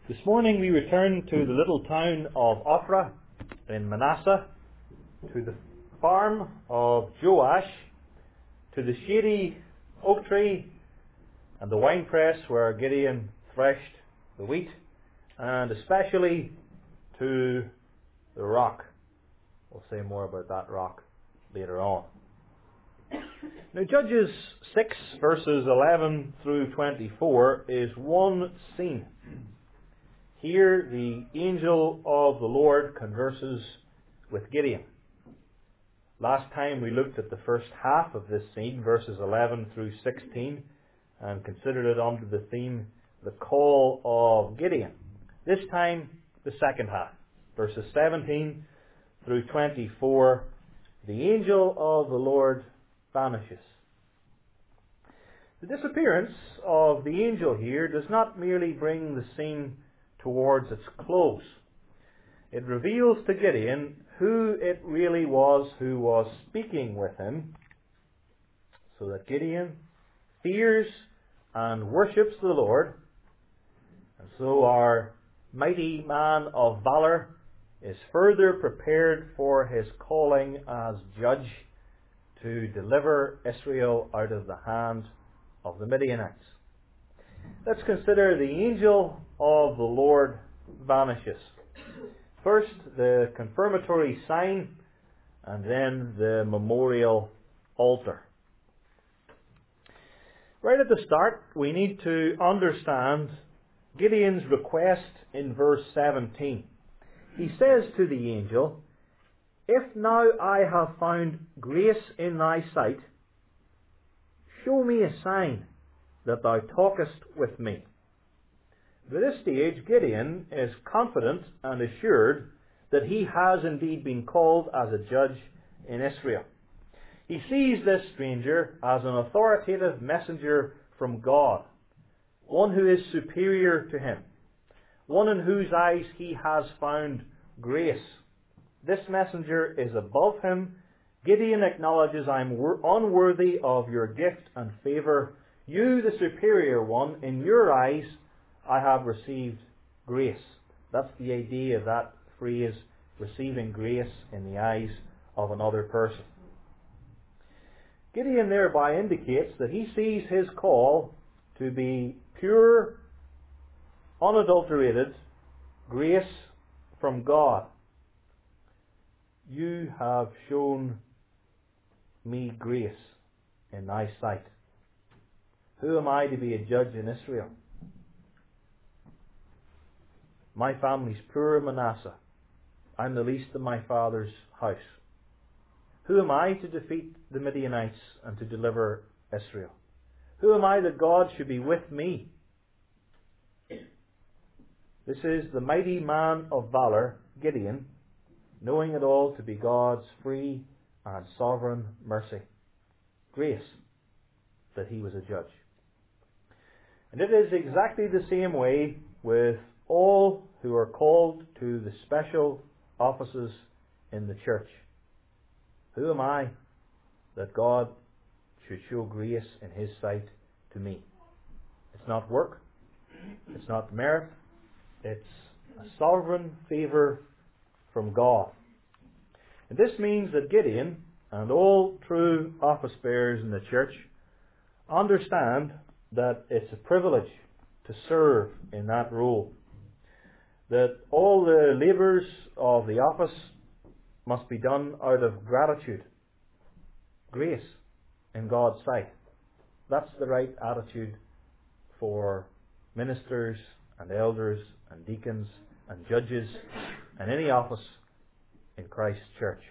This morning we return to the little town of Ophrah in Manasseh, to the farm of Joash, to the shady oak tree and the winepress where Gideon threshed the wheat, and especially to the rock. We'll say more about that rock later on. Now, Judges 6 verses 11 through 24 is one scene. Here the angel of the Lord converses with Gideon. Last time we looked at the first half of this scene, verses 11 through 16, and considered it under the theme, the call of Gideon. This time, the second half, verses 17 through 24, the angel of the Lord vanishes. The disappearance of the angel here does not merely bring the scene towards its close. It reveals to Gideon who it really was who was speaking with him, so that Gideon fears and worships the Lord, and so our mighty man of valor is further prepared for his calling as judge to deliver Israel out of the hand of the Midianites. Let's consider the angel of the Lord vanishes. First, the confirmatory sign, and then the memorial altar. Right at the start, we need to understand Gideon's request in verse 17. He says to the angel, "If now I have found grace in thy sight, show me a sign that thou talkest with me." By this stage, Gideon is confident and assured that he has indeed been called as a judge in Israel. He sees this stranger as an authoritative messenger from God, one who is superior to him, one in whose eyes he has found grace. This messenger is above him. Gideon acknowledges, "I'm unworthy of your gift and favour. You, the superior one, in your eyes I have received grace." That's the idea of that phrase, receiving grace in the eyes of another person. Gideon thereby indicates that he sees his call to be pure, unadulterated grace from God. "You have shown me grace in thy sight." Who am I to be a judge in Israel? My family's poor Manasseh. I'm the least in my father's house. Who am I to defeat the Midianites and to deliver Israel? Who am I that God should be with me? This is the mighty man of valor, Gideon, knowing it all to be God's free and sovereign mercy, grace, that he was a judge. And it is exactly the same way with all who are called to the special offices in the church. Who am I that God should show grace in his sight to me? It's not work, it's not merit, it's a sovereign favour from God. And this means that Gideon and all true office bearers in the church understand that it's a privilege to serve in that role. That all the labours of the office must be done out of gratitude, grace in God's sight. That's the right attitude for ministers and elders and deacons and judges and any office in Christ's church.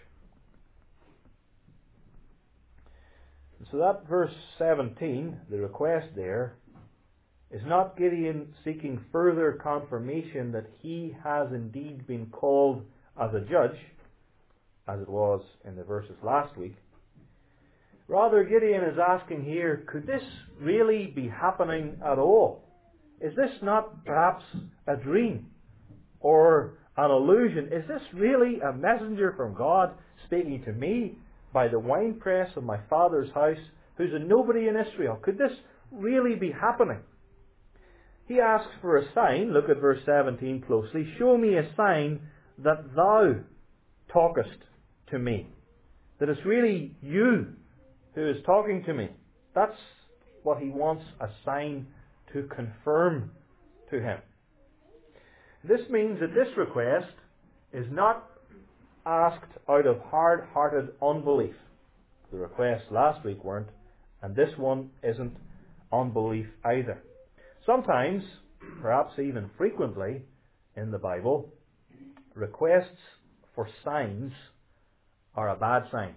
And so that verse 17, the request there, is not Gideon seeking further confirmation that he has indeed been called as a judge, as it was in the verses last week. Rather, Gideon is asking here, could this really be happening at all? Is this not perhaps a dream or an illusion? Is this really a messenger from God speaking to me by the winepress of my father's house, who's a nobody in Israel? Could this really be happening? He asks for a sign. Look at verse 17 closely. Show me a sign that thou talkest to me. That it's really you who is talking to me. That's what he wants, a sign to confirm to him. This means that this request is not asked out of hard-hearted unbelief. The requests last week weren't, and this one isn't unbelief either. Sometimes, perhaps even frequently, in the Bible, requests for signs are a bad sign.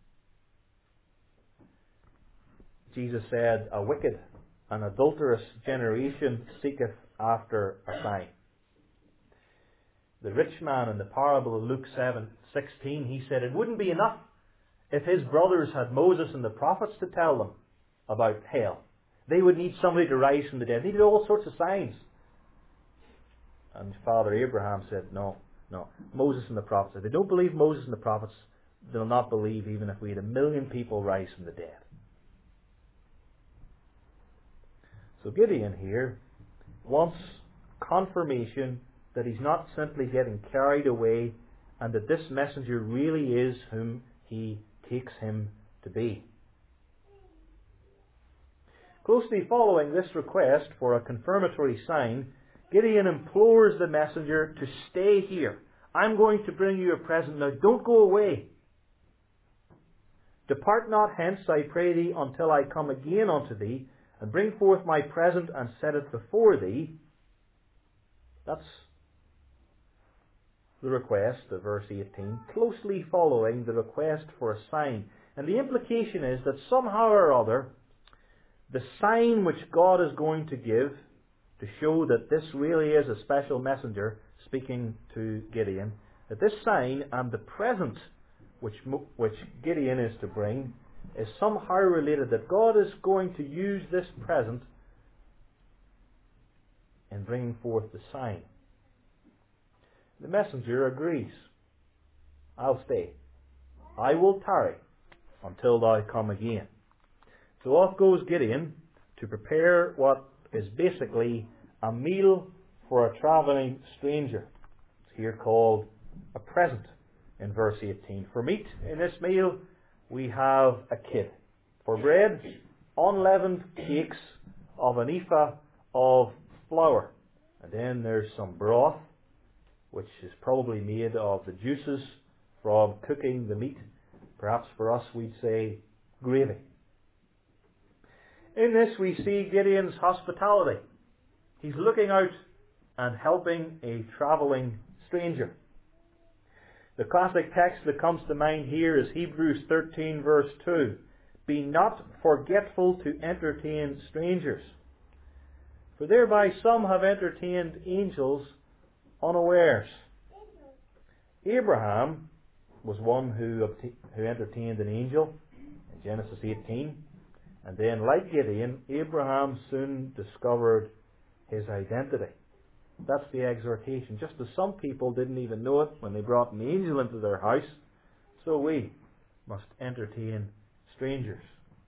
Jesus said, a wicked and adulterous generation seeketh after a sign. The rich man in the parable of Luke 7:16, he said it wouldn't be enough if his brothers had Moses and the prophets to tell them about hell. They would need somebody to rise from the dead. They needed all sorts of signs. And Father Abraham said, no, Moses and the prophets. If they don't believe Moses and the prophets, they'll not believe even if we had 1 million people rise from the dead. So Gideon here wants confirmation that he's not simply getting carried away and that this messenger really is whom he takes him to be. Closely following this request for a confirmatory sign, Gideon implores the messenger to stay here. I'm going to bring you a present now. Don't go away. Depart not hence, I pray thee, until I come again unto thee, and bring forth my present and set it before thee. That's the request of verse 18, closely following the request for a sign. And the implication is that somehow or other, the sign which God is going to give to show that this really is a special messenger speaking to Gideon, that this sign and the present which Gideon is to bring is somehow related, that God is going to use this present in bringing forth the sign. The messenger agrees. I'll stay. I will tarry until thou come again. So off goes Gideon to prepare what is basically a meal for a travelling stranger. It's here called a present in verse 18. For meat in this meal we have a kid. For bread, unleavened cakes of an ephah of flour. And then there's some broth, which is probably made of the juices from cooking the meat. Perhaps for us we'd say gravy. In this we see Gideon's hospitality. He's looking out and helping a travelling stranger. The classic text that comes to mind here is Hebrews 13 verse 2. Be not forgetful to entertain strangers, for thereby some have entertained angels unawares. Abraham was one who entertained an angel in Genesis 18. And then, like Gideon, Abraham soon discovered his identity. That's the exhortation. Just as some people didn't even know it when they brought an angel into their house, so we must entertain strangers.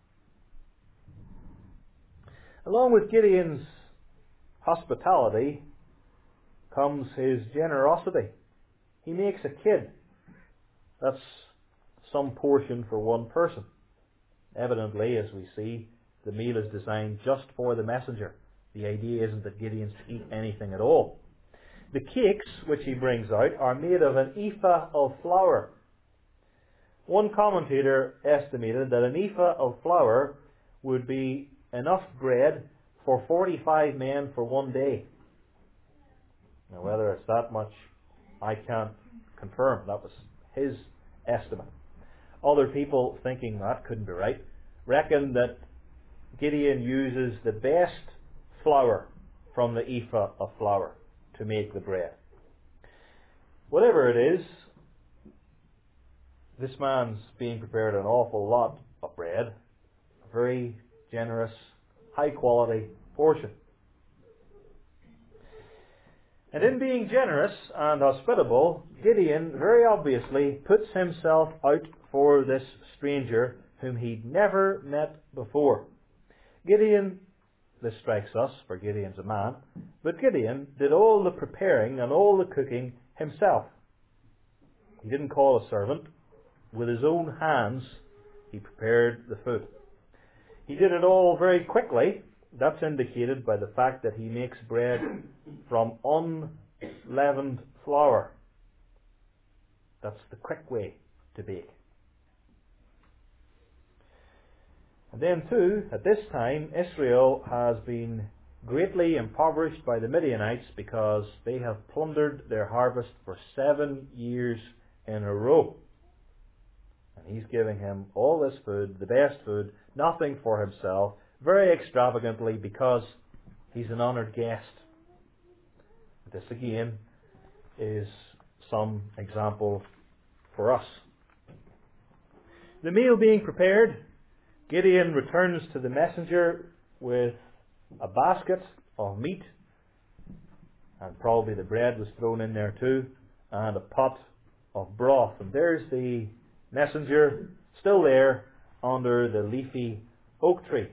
Along with Gideon's hospitality comes his generosity. He makes a kid. That's some portion for one person. Evidently, as we see, the meal is designed just for the messenger. The idea isn't that Gideon's to eat anything at all. The cakes which he brings out are made of an ephah of flour. One commentator estimated that an ephah of flour would be enough bread for 45 men for one day. Now, whether it's that much, I can't confirm. That was his estimate. Other people, thinking that couldn't be right, reckon that Gideon uses the best flour from the ephah of flour to make the bread. Whatever it is, this man's being prepared an awful lot of bread, a very generous, high quality portion. And in being generous and hospitable, Gideon very obviously puts himself out for this stranger whom he'd never met before. Gideon this strikes us, for Gideon's a man, but Gideon did all the preparing and all the cooking himself. He didn't call a servant. With his own hands, he prepared the food. He did it all very quickly. That's indicated by the fact that he makes bread from unleavened flour. That's the quick way to bake. And then too, at this time, Israel has been greatly impoverished by the Midianites because they have plundered their harvest for 7 years in a row. And he's giving him all this food, the best food, nothing for himself, very extravagantly because he's an honoured guest. This again is some example for us. The meal being prepared, Gideon returns to the messenger with a basket of meat, and probably the bread was thrown in there too, and a pot of broth. And there's the messenger still there under the leafy oak tree.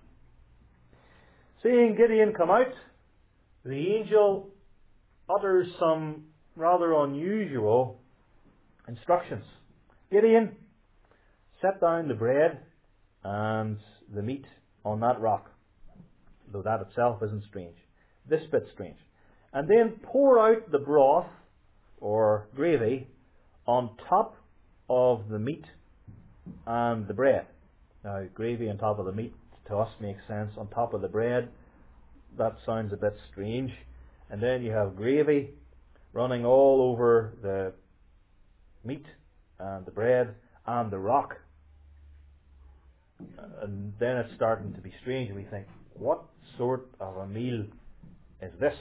Seeing Gideon come out, the angel utters some rather unusual instructions. Gideon, set down the bread and the meat on that rock, though that itself isn't strange. This bit's strange. And then pour out the broth, or gravy, on top of the meat and the bread. Now, gravy on top of the meat to us makes sense. On top of the bread, that sounds a bit strange. And then you have gravy running all over the meat and the bread and the rock. And then it's starting to be strange, and we think, what sort of a meal is this?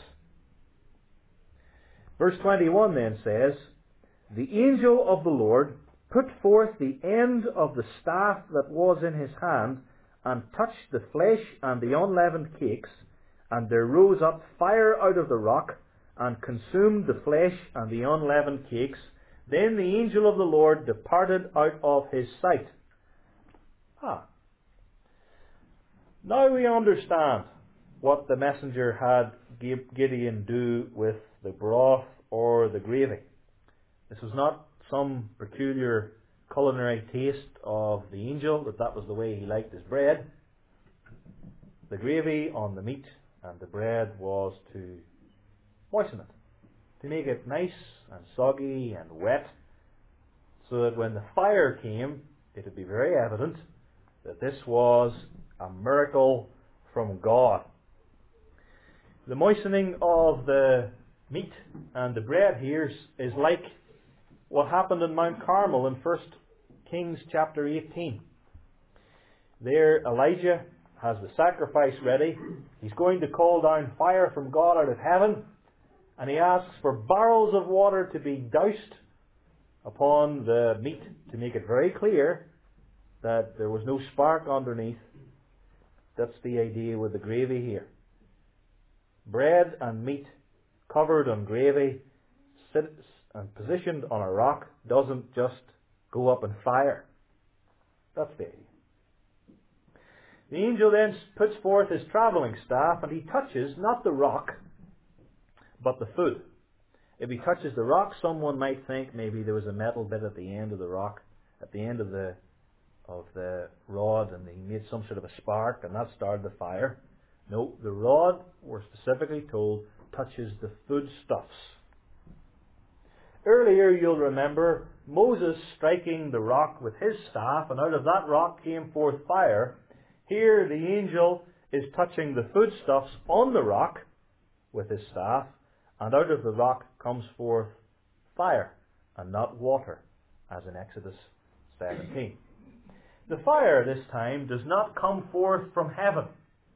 Verse 21 then says, the angel of the Lord put forth the end of the staff that was in his hand, and touched the flesh and the unleavened cakes, and there rose up fire out of the rock, and consumed the flesh and the unleavened cakes. Then the angel of the Lord departed out of his sight. Now we understand what the messenger had Gideon do with the broth or the gravy. This was not some peculiar culinary taste of the angel, that was the way he liked his bread. The gravy on the meat and the bread was to moisten it, to make it nice and soggy and wet, so that when the fire came, it would be very evident that this was a miracle from God. The moistening of the meat and the bread here is like what happened in Mount Carmel in 1 Kings chapter 18. There Elijah has the sacrifice ready. He's going to call down fire from God out of heaven, and he asks for barrels of water to be doused upon the meat to make it very clear that there was no spark underneath. That's the idea with the gravy here. Bread and meat covered on gravy, sits and positioned on a rock, doesn't just go up in fire. That's the idea. The angel then puts forth his travelling staff, and he touches not the rock, but the food. If he touches the rock, someone might think maybe there was a metal bit at the end of the rock, at the end of the rod, and he made some sort of a spark, and that started the fire. No, the rod, we're specifically told, touches the foodstuffs. Earlier, you'll remember Moses striking the rock with his staff, and out of that rock came forth fire. Here, the angel is touching the foodstuffs on the rock with his staff, and out of the rock comes forth fire, and not water, as in Exodus 17. The fire this time does not come forth from heaven.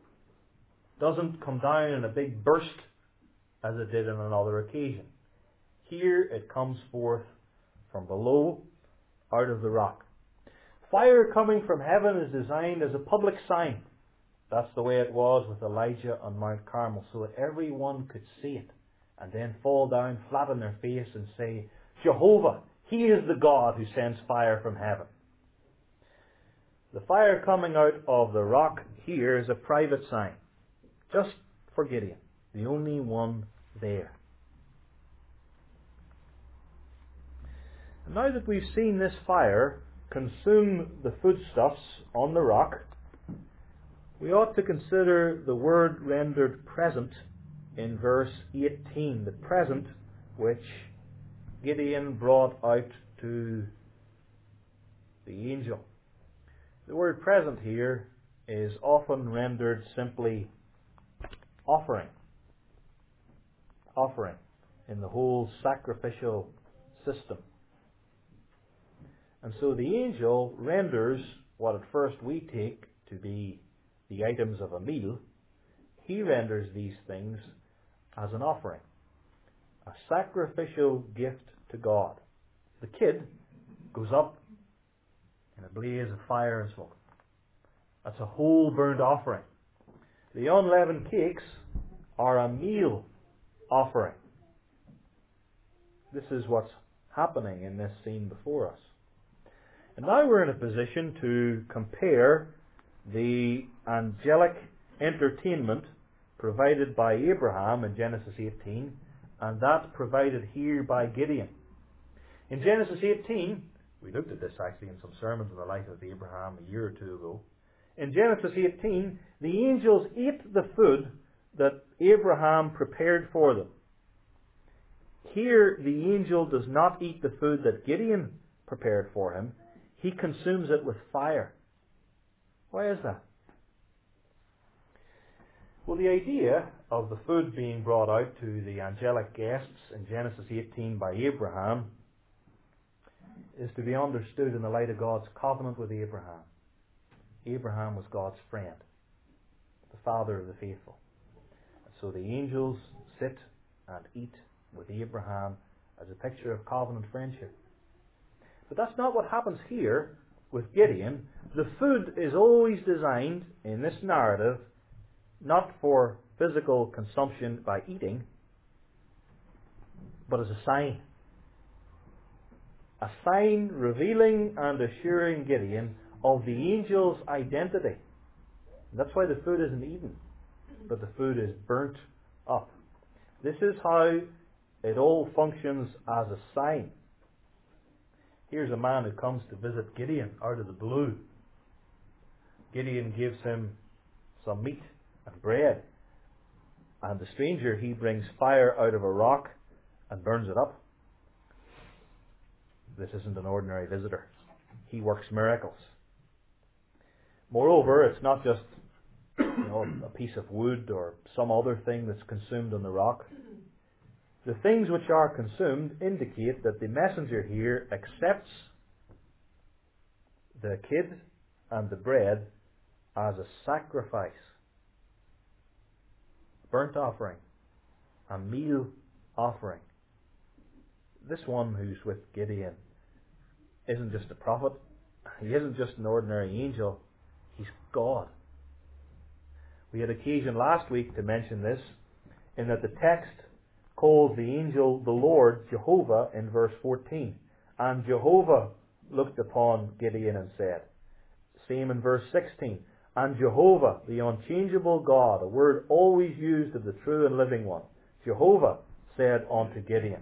Doesn't come down in a big burst as it did on another occasion. Here it comes forth from below, out of the rock. Fire coming from heaven is designed as a public sign. That's the way it was with Elijah on Mount Carmel, so that everyone could see it and then fall down flat on their face and say, Jehovah, He is the God who sends fire from heaven. The fire coming out of the rock here is a private sign. Just for Gideon, the only one there. And now that we've seen this fire consume the foodstuffs on the rock, we ought to consider the word rendered present in verse 18, the present which Gideon brought out to the angel. The word present here is often rendered simply offering. Offering in the whole sacrificial system. And so the angel renders what at first we take to be the items of a meal. He renders these things as an offering, a sacrificial gift to God. The kid goes up in a blaze of fire and smoke. That's a whole burnt offering. The unleavened cakes are a meal offering. This is what's happening in this scene before us. And now we're in a position to compare the angelic entertainment provided by Abraham in Genesis 18 and that provided here by Gideon. In Genesis 18, we looked at this actually in some sermons on the life of Abraham a year or two ago. In Genesis 18, the angels ate the food that Abraham prepared for them. Here, the angel does not eat the food that Gideon prepared for him. He consumes it with fire. Why is that? Well, the idea of the food being brought out to the angelic guests in Genesis 18 by Abraham is to be understood in the light of God's covenant with Abraham. Abraham was God's friend, the father of the faithful. And so the angels sit and eat with Abraham as a picture of covenant friendship. But that's not what happens here with Gideon. The food is always designed in this narrative not for physical consumption by eating, but as a sign. A sign revealing and assuring Gideon of the angel's identity. And that's why the food isn't eaten, but the food is burnt up. This is how it all functions as a sign. Here's a man who comes to visit Gideon out of the blue. Gideon gives him some meat and bread. And the stranger, he brings fire out of a rock and burns it up. This isn't an ordinary visitor. He works miracles. Moreover, it's not just a piece of wood or some other thing that's consumed on the rock. The things which are consumed indicate that the messenger here accepts the kid and the bread as a sacrifice, burnt offering, a meal offering. This one who's with Gideon isn't just a prophet. He isn't just an ordinary angel. He's God. We had occasion last week to mention this, in that the text calls the angel the Lord Jehovah in verse 14. And Jehovah looked upon Gideon and said. Same in verse 16. And Jehovah, the unchangeable God, a word always used of the true and living one, Jehovah said unto Gideon.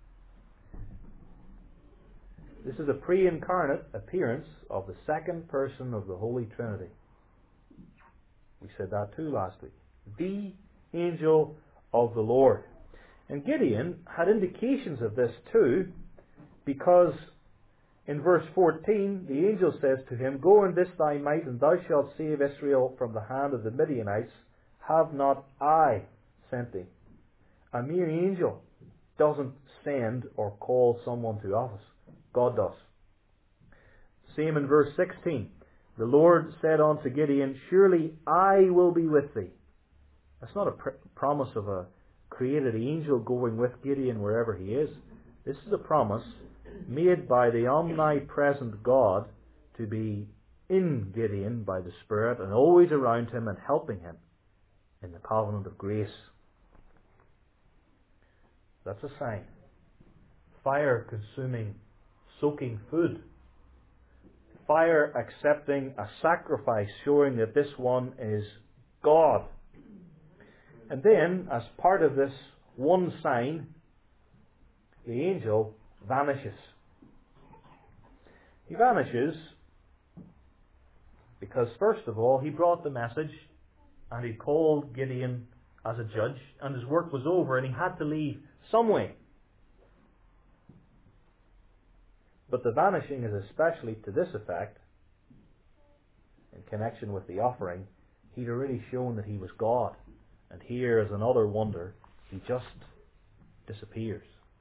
This is a pre-incarnate appearance of the second person of the Holy Trinity. We said that too last week. The angel of the Lord. And Gideon had indications of this too, because in verse 14, the angel says to him, Go in this thy might, and thou shalt save Israel from the hand of the Midianites. Have not I sent thee? A mere angel doesn't send or call someone to office. God does. Same in verse 16. The Lord said unto Gideon, Surely I will be with thee. That's not a promise of a created angel going with Gideon wherever he is. This is a promise made by the omnipresent God to be in Gideon by the Spirit and always around him and helping him in the covenant of grace. That's a sign. Fire consuming, soaking food. Fire accepting a sacrifice, showing that this one is God. And then, as part of this one sign, the angel vanishes. He vanishes because, first of all, he brought the message and he called Gideon as a judge, and his work was over and he had to leave some way. But the vanishing is especially to this effect, in connection with the offering. He'd already shown that he was God. And here, as another wonder, he just disappears.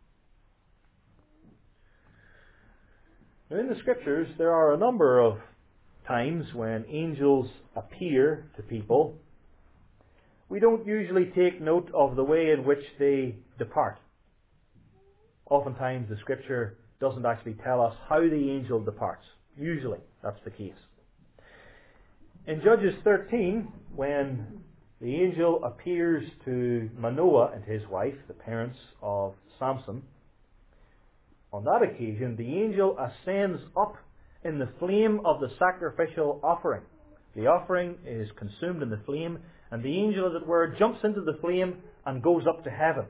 Now, in the Scriptures, there are a number of times when angels appear to people. We don't usually take note of the way in which they depart. Oftentimes the Scripture doesn't actually tell us how the angel departs. Usually that's the case. In Judges 13, when the angel appears to Manoah and his wife, the parents of Samson, on that occasion the angel ascends up in the flame of the sacrificial offering. The offering is consumed in the flame, and the angel, as it were, jumps into the flame and goes up to heaven.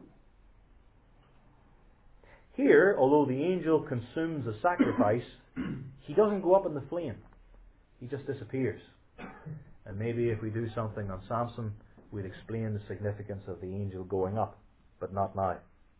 Here, although the angel consumes the sacrifice, he doesn't go up in the flame. He just disappears. And maybe if we do something on Samson, we'd explain the significance of the angel going up, but not now.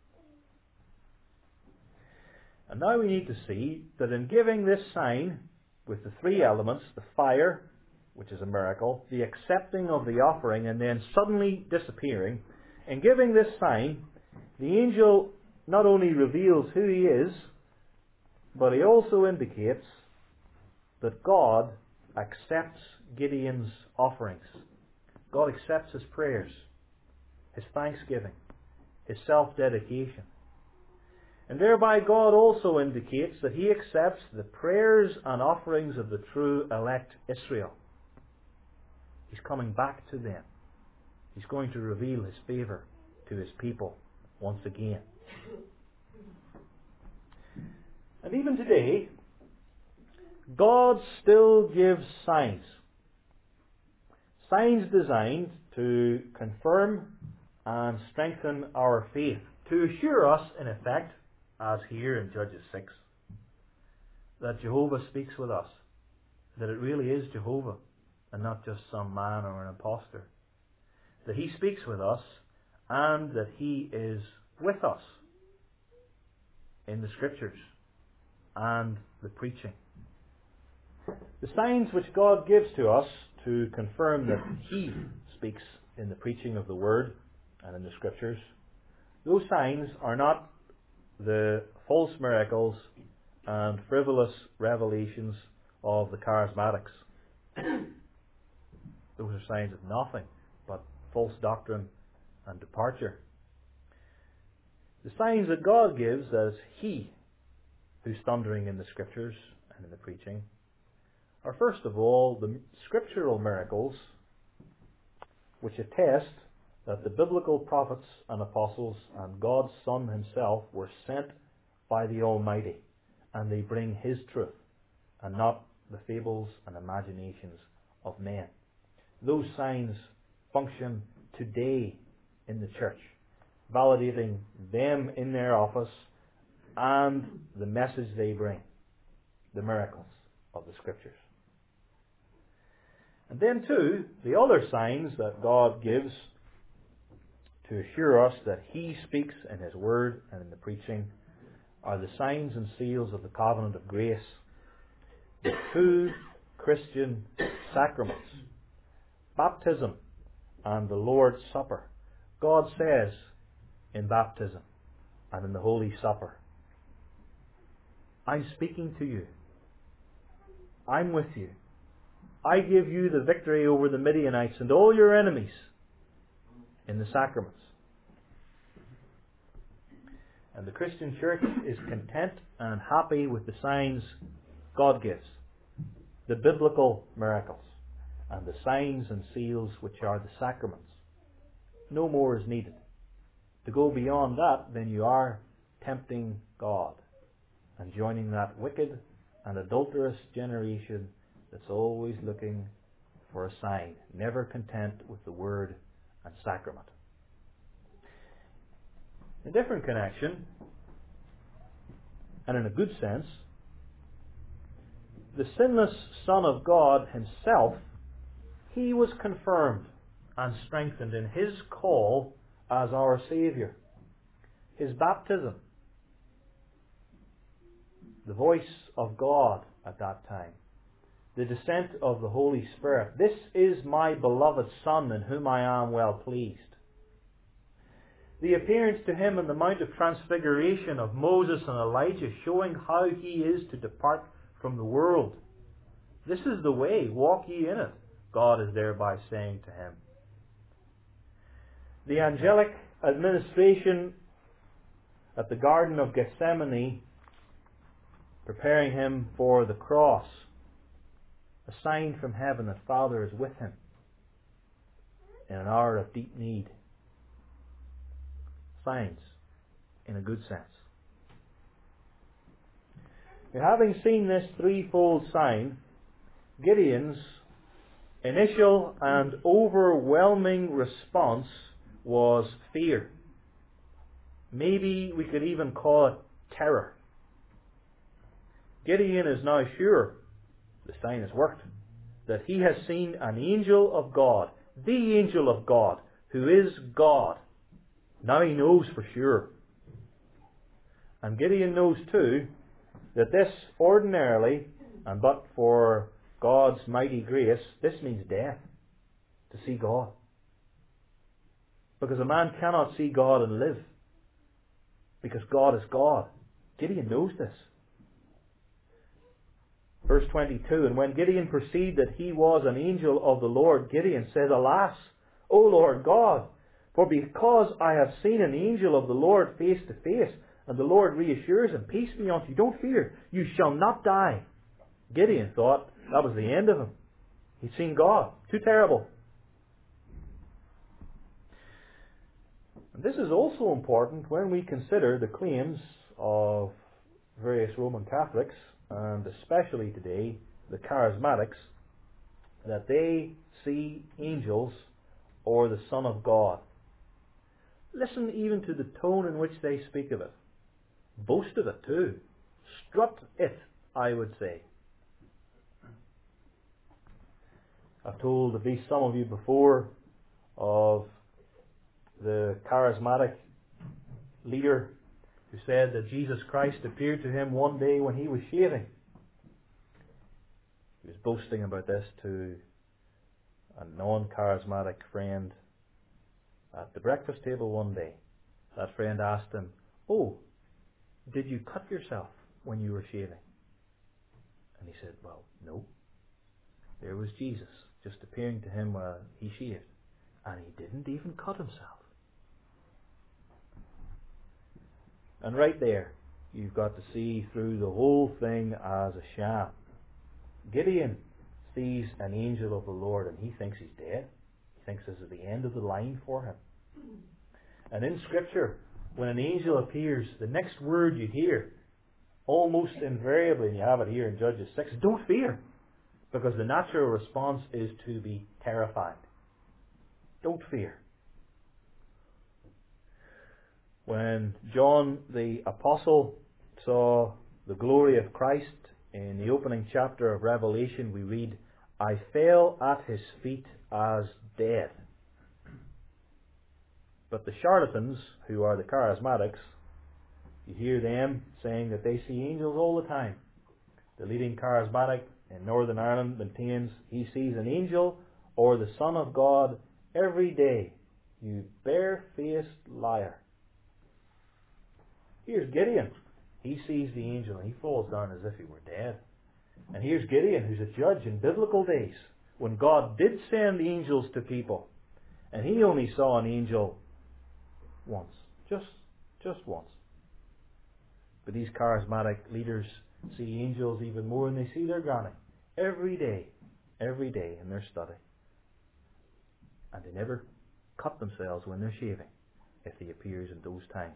And now we need to see that in giving this sign with the three elements, the fire, which is a miracle, the accepting of the offering, and then suddenly disappearing, in giving this sign, the angel not only reveals who he is, but he also indicates that God accepts Gideon's offerings. God accepts his prayers, his thanksgiving, his self-dedication. And thereby God also indicates that he accepts the prayers and offerings of the true elect Israel. He's coming back to them. He's going to reveal his favour to his people once again. And even today, God still gives signs. Signs designed to confirm and strengthen our faith. To assure us, in effect, as here in Judges 6, that Jehovah speaks with us. That it really is Jehovah and not just some man or an impostor. That he speaks with us and that he is with us in the Scriptures and the preaching. The signs which God gives to us to confirm that he speaks in the preaching of the Word and in the Scriptures, those signs are not the false miracles and frivolous revelations of the charismatics. Those are signs of nothing but false doctrine and departure. The signs that God gives as he who's thundering in the Scriptures and in the preaching are, first of all, the scriptural miracles which attest that the biblical prophets and apostles and God's Son himself were sent by the Almighty, and they bring his truth and not the fables and imaginations of men. Those signs function today in the church, validating them in their office and the message they bring, the miracles of the Scriptures. And then too, the other signs that God gives to assure us that he speaks in his word and in the preaching are the signs and seals of the covenant of grace, the two Christian sacraments, baptism and the Lord's Supper. God says in baptism and in the Holy Supper, I'm speaking to you. I'm with you. I give you the victory over the Midianites and all your enemies in the sacraments. And the Christian church is content and happy with the signs God gives, the biblical miracles, and the signs and seals which are the sacraments. No more is needed. To go beyond that, then you are tempting God and joining that wicked and adulterous generation that's always looking for a sign, never content with the word and sacrament. In a different connection, and in a good sense, the sinless Son of God himself, he was confirmed and strengthened in his call as our Saviour. His baptism, the voice of God at that time, the descent of the Holy Spirit. This is my beloved Son in whom I am well pleased. The appearance to him on the Mount of Transfiguration of Moses and Elijah, showing how he is to depart from the world. This is the way, walk ye in it, God is thereby saying to him. The angelic administration at the Garden of Gethsemane, preparing him for the cross, a sign from heaven that Father is with him in an hour of deep need. Signs, in a good sense. Now, having seen this threefold sign, Gideon's initial and overwhelming response was fear. Maybe we could even call it terror. Gideon is now sure, the sign has worked, that he has seen an angel of God, the angel of God, who is God. Now he knows for sure. And Gideon knows too that this ordinarily, and but for God's mighty grace, this means death, to see God. Because a man cannot see God and live, because God is God. Gideon knows this. Verse 22, and when Gideon perceived that he was an angel of the Lord, Gideon said, Alas, O Lord God, for because I have seen an angel of the Lord face to face, and the Lord reassures him, Peace be unto you, don't fear, you shall not die. Gideon thought that was the end of him. He'd seen God. Too terrible. And this is also important when we consider the claims of various Roman Catholics, and especially today the Charismatics, that they see angels or the Son of God. Listen even to the tone in which they speak of it. Boast of it too. Strut it, I would say. I've told at least some of you before of the charismatic leader who said that Jesus Christ appeared to him one day when he was shaving. He was boasting about this to a non-charismatic friend at the breakfast table one day. That friend asked him, Oh, did you cut yourself when you were shaving? And he said, Well, no. There was Jesus just appearing to him while he shaved. And he didn't even cut himself. And right there, you've got to see through the whole thing as a sham. Gideon sees an angel of the Lord and he thinks he's dead. He thinks this is the end of the line for him. And in Scripture, when an angel appears, the next word you hear, almost invariably, and you have it here in Judges 6, don't fear. Because the natural response is to be terrified. Don't fear. When John the Apostle saw the glory of Christ in the opening chapter of Revelation, we read, I fell at his feet as dead. But the charlatans, who are the charismatics, you hear them saying that they see angels all the time. The leading charismatic in Northern Ireland maintains he sees an angel or the Son of God every day. You bare-faced liar. Here's Gideon. He sees the angel and he falls down as if he were dead. And here's Gideon, who's a judge in biblical days, when God did send angels to people. And he only saw an angel once. Just once. But these charismatic leaders see angels even more than they see their granny. Every day in their study. And they never cut themselves when they're shaving, if he appears in those times.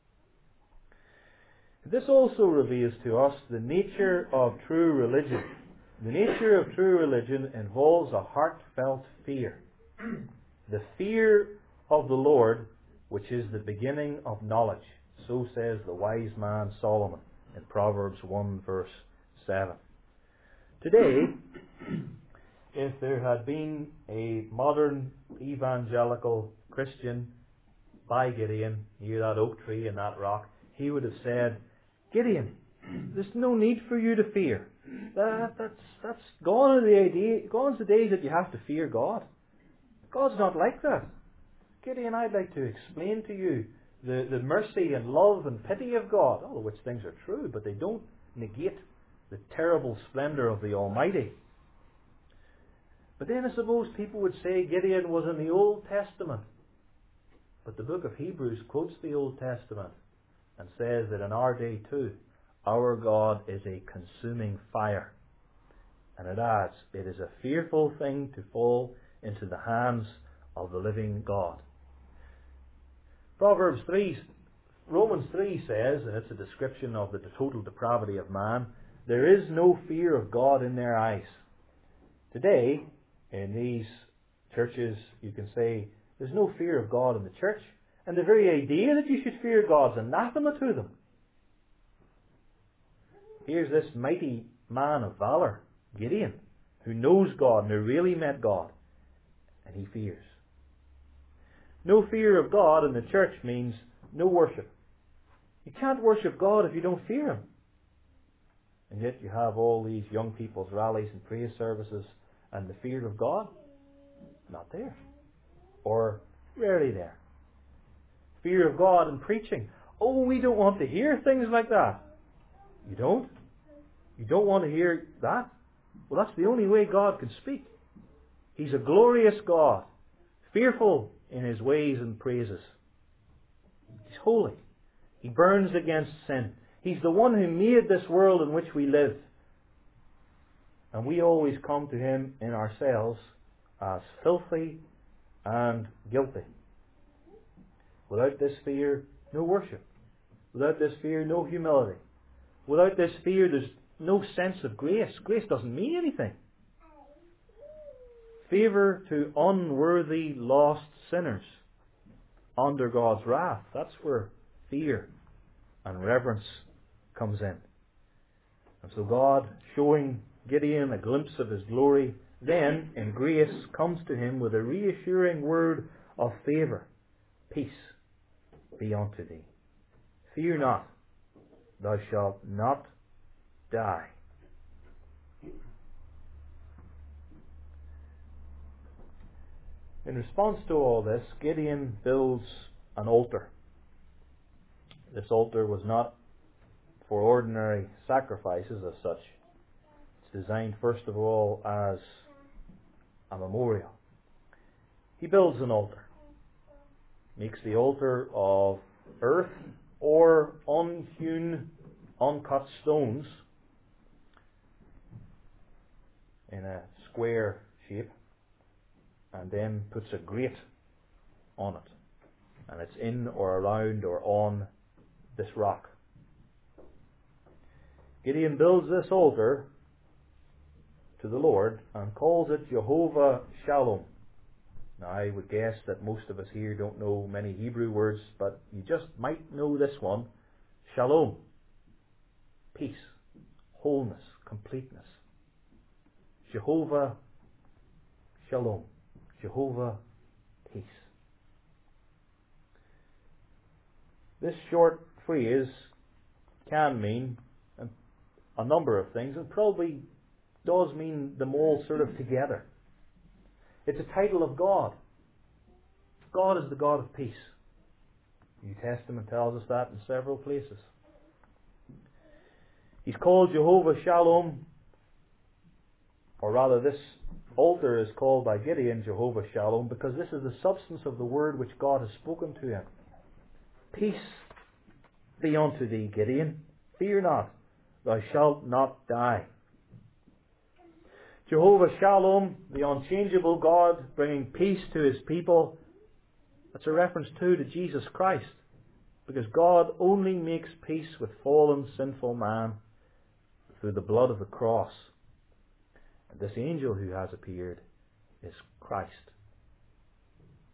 This also reveals to us the nature of true religion. The nature of true religion involves a heartfelt fear. The fear of the Lord, which is the beginning of knowledge. So says the wise man Solomon in Proverbs 1 verse 7. Today, if there had been a modern evangelical Christian by Gideon near that oak tree and that rock, he would have said, Gideon, there's no need for you to fear. That's gone are the days that you have to fear God. God's not like that. Gideon, I'd like to explain to you the mercy and love and pity of God, all of which things are true, but they don't negate the terrible splendour of the Almighty. But then I suppose people would say Gideon was in the Old Testament. But the book of Hebrews quotes the Old Testament and says that in our day too, our God is a consuming fire. And it adds, it is a fearful thing to fall into the hands of the living God. Romans 3 says, and it's a description of the total depravity of man, there is no fear of God in their eyes. Today, in these churches, you can say, there's no fear of God in the church, and the very idea that you should fear God's anathema to them. Here's this mighty man of valor, Gideon, who knows God and who really met God, and he fears. No fear of God in the church means no worship. You can't worship God if you don't fear Him. And yet you have all these young people's rallies and praise services, and the fear of God, not there. Or rarely there. Fear of God in preaching. Oh, we don't want to hear things like that. You don't? You don't want to hear that? Well, that's the only way God can speak. He's a glorious God, fearful in His ways and praises. He's holy. He burns against sin. He's the one who made this world in which we live. And we always come to Him in ourselves as filthy and guilty. Without this fear, no worship. Without this fear, no humility. Without this fear, there's no sense of grace. Grace doesn't mean anything. Favour to unworthy, lost sinners under God's wrath. That's where fear and reverence comes in. And so God, showing Gideon a glimpse of His glory, then, in grace, comes to him with a reassuring word of favour. Peace be unto thee. Fear not, thou shalt not die. In response to all this, Gideon builds an altar. This altar was not for ordinary sacrifices as such. It's designed first of all as a memorial. He builds an altar. Makes the altar of earth or unhewn, uncut stones in a square shape, and then puts a grate on it. And it's in or around or on this rock. Gideon builds this altar to the Lord and calls it Jehovah Shalom. Now, I would guess that most of us here don't know many Hebrew words, but you just might know this one. Shalom. Peace, wholeness, completeness. Jehovah Shalom. Jehovah Peace. This short phrase can mean a number of things, and probably does mean them all sort of together. It's a title of God. God is the God of peace. The New Testament tells us that in several places. He's called Jehovah Shalom, or rather this altar is called by Gideon Jehovah Shalom because this is the substance of the word which God has spoken to him. Peace be unto thee, Gideon. Fear not, thou shalt not die. Jehovah Shalom, the unchangeable God, bringing peace to His people. That's a reference too to Jesus Christ, because God only makes peace with fallen, sinful man through the blood of the cross. And this angel who has appeared is Christ.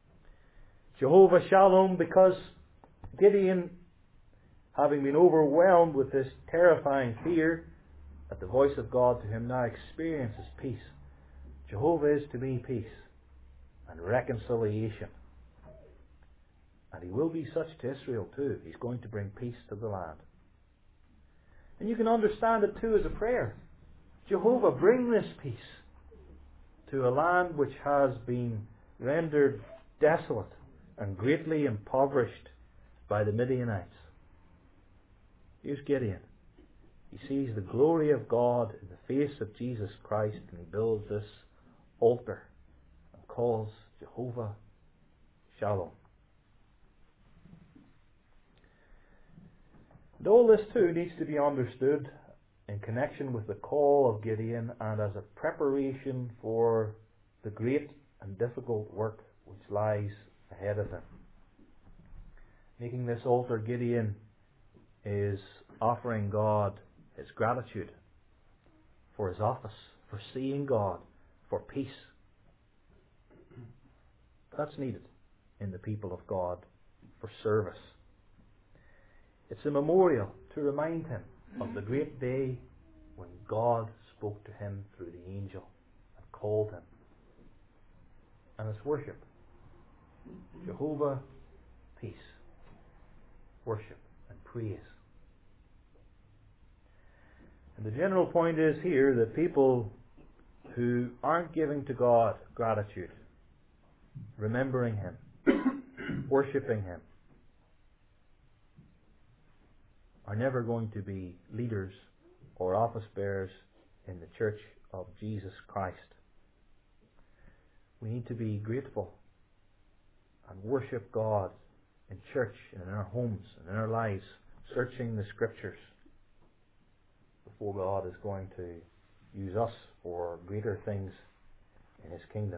Jehovah Shalom, because Gideon, having been overwhelmed with this terrifying fear, at the voice of God to him, now experiences peace. Jehovah is to me peace and reconciliation. And He will be such to Israel too. He's going to bring peace to the land. And you can understand it too as a prayer. Jehovah, bring this peace to a land which has been rendered desolate and greatly impoverished by the Midianites. Here's Gideon. He sees the glory of God in the face of Jesus Christ, and he builds this altar and calls Jehovah Shalom. And all this too needs to be understood in connection with the call of Gideon and as a preparation for the great and difficult work which lies ahead of him. Making this altar, Gideon is offering God his gratitude for his office, for seeing God, for peace. That's needed in the people of God for service. It's a memorial to remind him of the great day when God spoke to him through the angel and called him. And it's worship. Jehovah, peace, worship and praise. And the general point is here that people who aren't giving to God gratitude, remembering Him, worshipping Him, are never going to be leaders or office bearers in the Church of Jesus Christ. We need to be grateful and worship God in church and in our homes and in our lives, searching the Scriptures before God is going to use us for greater things in His kingdom.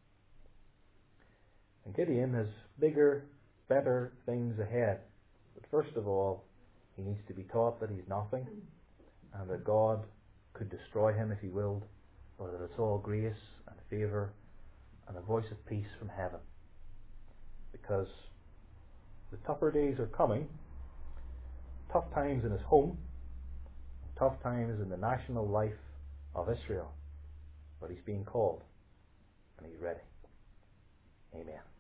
And Gideon has bigger, better things ahead. But first of all, he needs to be taught that he's nothing and that God could destroy him if He willed, but that it's all grace and favour and a voice of peace from heaven. Because the tougher days are coming, tough times in his home, tough times in the national life of Israel, but he's being called and he's ready. Amen.